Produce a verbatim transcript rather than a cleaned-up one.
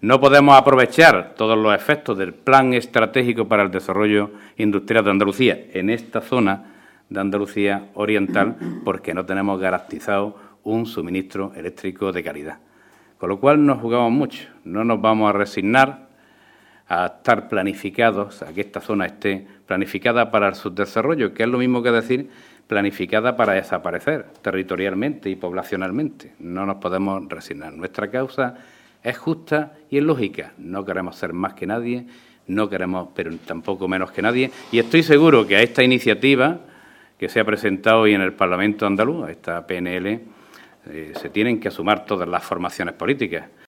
No podemos aprovechar todos los efectos del Plan Estratégico para el Desarrollo Industrial de Andalucía en esta zona de Andalucía Oriental porque no tenemos garantizado un suministro eléctrico de calidad. Con lo cual nos jugamos mucho. No nos vamos a resignar a estar planificados, a que esta zona esté planificada para el subdesarrollo, que es lo mismo que decir planificada para desaparecer territorialmente y poblacionalmente. No nos podemos resignar. Nuestra causa es justa y es lógica. No queremos ser más que nadie, no queremos, pero tampoco menos que nadie. Y estoy seguro que a esta iniciativa que se ha presentado hoy en el Parlamento andaluz, a esta P N L, eh, se tienen que sumar todas las formaciones políticas.